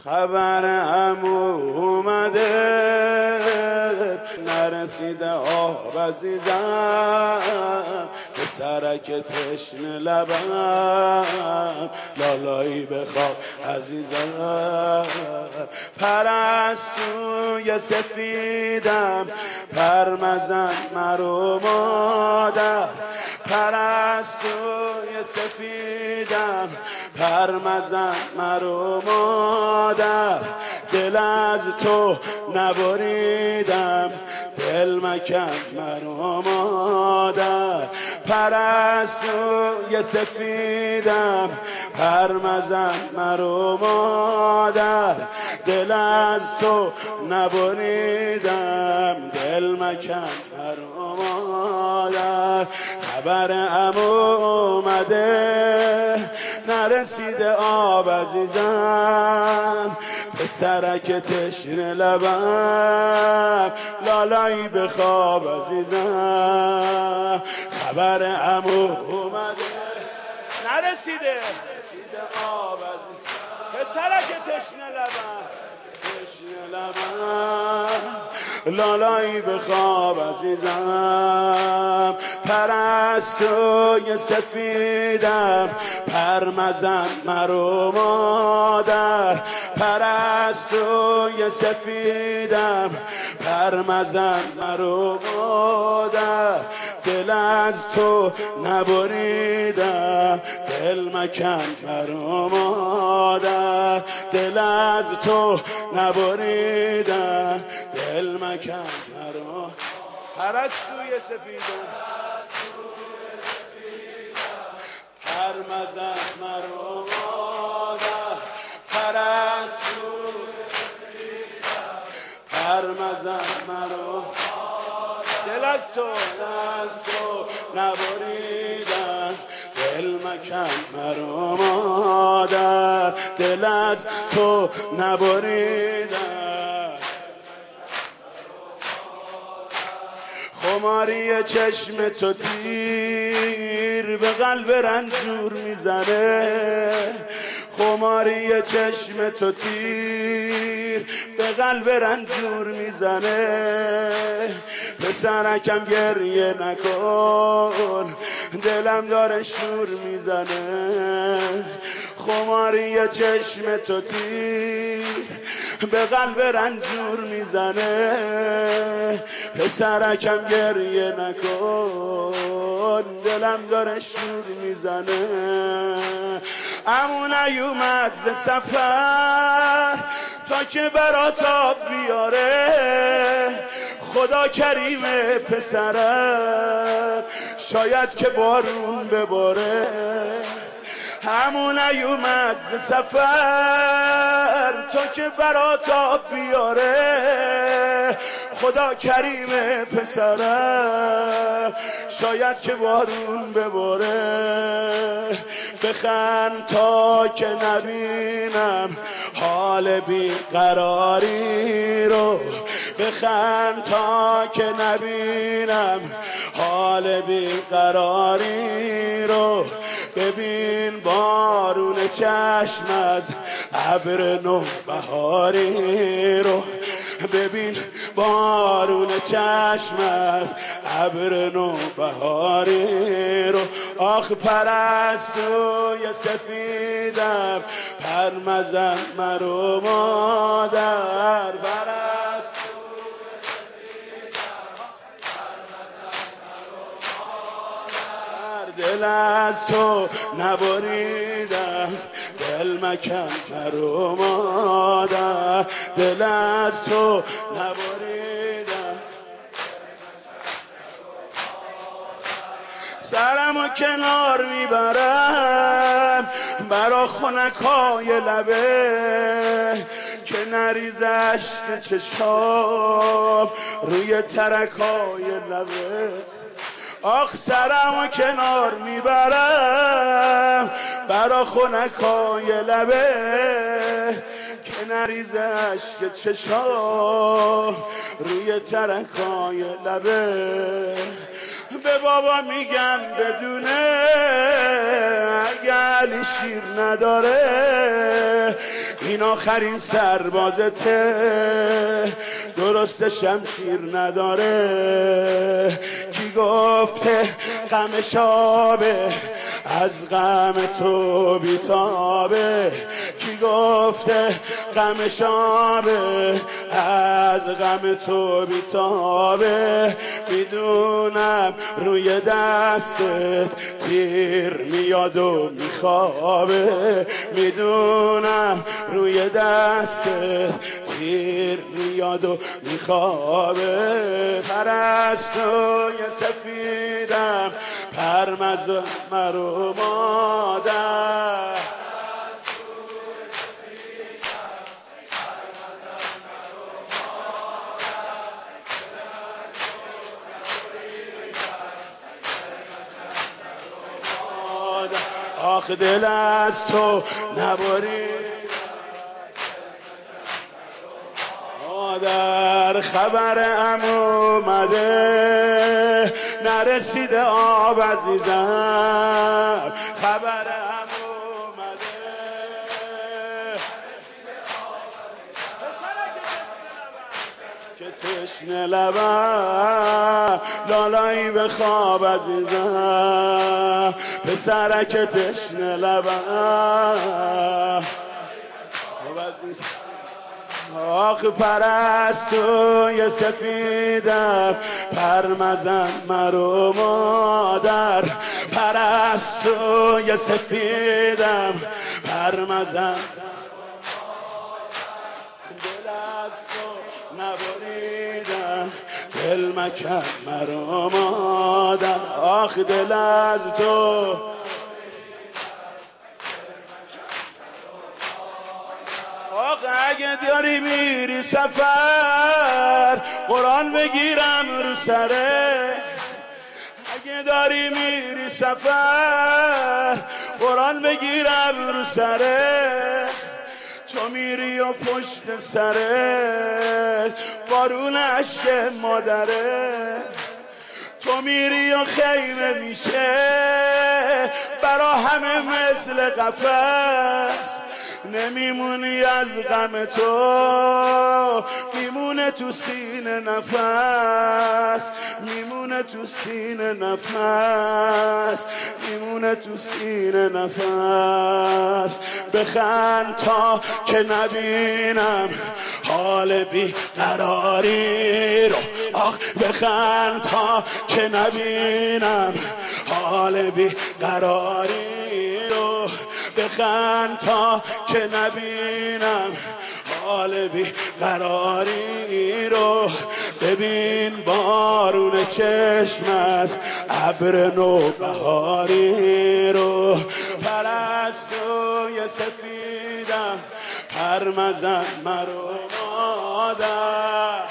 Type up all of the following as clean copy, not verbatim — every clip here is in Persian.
خبرم اومده نرسیده آب عزیزم به سرک تشنه لبم لالایی بخواب عزیزم پرستوی سفیدم پرمزن مرو مادر پرستوی سفیدم پرمزن مرو مادر دل از تو نبریدم دل مکن مرو مادر پرستوی سفیدم پرمزن مرو مادر دل از تو نبریدم دل مکن مرو مادر خبرم اومده نرسیده آب عزیزم به سرک تشنه لبم لالایی بخواب عزیزم خبرم اومده نرسیده آب عزیزم به سرک تشنه لبم لالایی بخواب عزیزم پرستوی سفیدم پرمزن مرو مادر پرستوی سفیدم پرمزن مرو مادر دل از تو نبریدم دل مکن مرو مادر دل از تو نبریدم دل مکن مرو پرستوی سفیدم پرمزن مرو مادر پرستوی سفیدم پرمزن مرو دل از تو نبریدم دل مکن مرو مادر دل از تو نبریدم خماری چشم تو تیر به قلب رنجور میزنه خماری چشم تو تیر به قلب رنجور میزنه پسرکم گریه نکن دلم داره شور میزنه خماری چشم تو تیر به قلب رنجور میزنه پسرکم گریه نکن دلم داره شور میزنه عمو نیومد ز سفر تا که برات آب بیاره خدا کریمه پسرم شاید که بارون بباره همون نیومد ز سفر تا که برات آب بیاره خدا کریمه پسرم شاید که بارون بباره بخند تا که نبینم حال بیقراری رو بخند تا که نبینم حال بیقراری رو ببین بارون چشم از ابر نوبهاری رو ببین بارون چشم از ابر نوبهاری رو آخ پرستوی سفیدم پرمزن مرو مادر دل از تو نبریدم دل مکن مرو مادر دل از تو نبریدم سرمو کنار میبرم برا خنکای لبه که نریز عشق چشام روی ترکای لبه آخ سرمو کنار میبرم برا خنکای لبه که نریز عشق چشام روی ترکای لبه به بابا میگم بدونه اگه علی شیر نداره این آخرین سربازته، درست شمشیر نداره. کی گفته غم شابه از غم تو بیتابه؟ کی گفته غم شابه از غم تو بیتابه؟ میدونم روی دستت تیر میاد و میخوابه، میدونم روی دستت تیر میاد و میخوابه. پرستوی سفیدم پرمز مرو مادر، آخ دل از تو نبرید مادر. خبرم اومده نرسیده آب عزیزم، خبرم اومده که تشنه لبم لالایی به خواب عزیزم، پسرک تشنه لبم. آخ پرستوی سفیدم پرمزن مرو مادر، پرستوی سفیدم پرمزن دل از تو نبریدم، دل مکن مرو مادر. آخ دل از تو اگه داری میری سفر قرآن بگیرم رو سره، اگه داری میری سفر قرآن بگیرم رو سره. تو میری و پشت سره بارون عشق مادره، تو میری و خیمه میشه برا همه مثل قفس. نمیمونی از غم تو، میمونه تو سینه نفس، میمونه تو سینه نفس، میمونه تو سینه نفس. بخند تا که نبینم حال بی قراری رو، آخ بخند تا که نبینم حال بی قراری رو، بخند تا که نبینم حال بی قراری رو. ببین بارون چشم از ابر نوبهاری رو، پرستوی سفیدم پرمزن مرو مادر.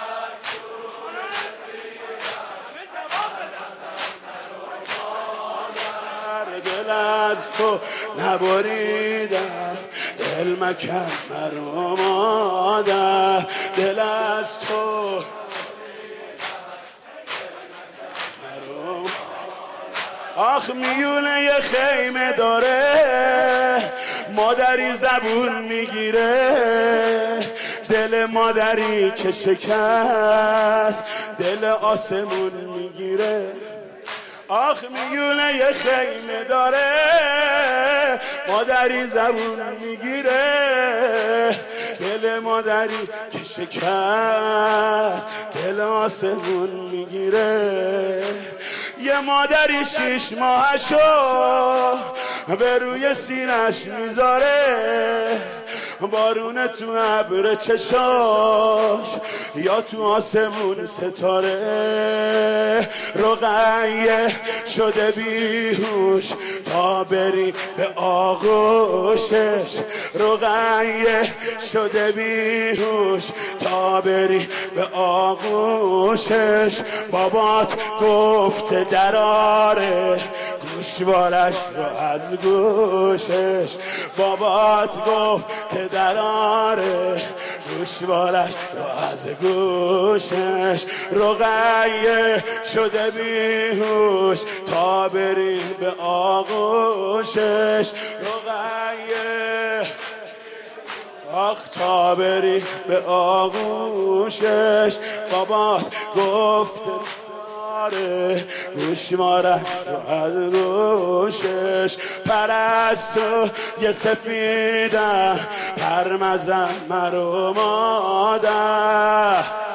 دل از تو نبریدم، دل مکن مرو مادر، دل از تو مرو. آخ میونه یه خیمه داره مادری زبون میگیره، دل مادری که شکست دل آسمون میگیره. آخ میونه یه خیمه داره مادری زبون میگیره، دل مادری که شکست دل آسمون میگیره. یه مادری 6 ماهشو به روی سینش میذاره، بارونه تو ابر چشاش یا تو آسمون ستاره. رقیه شده بیهوش تا بری به آغوشش، رقیه شده بیهوش تا بری به آغوشش. بابات گفته دراره گوشوارش رو از گوشش، بابات گفت که دراره گوشوارش رو از گوشش. رقیه شده بیهوش تا بری به آغوشش، رقیه آخ تا بری به آغوشش بابا گفته گوشواره رو از گوشش پرستو یه سفیده پرمزن مرو ماده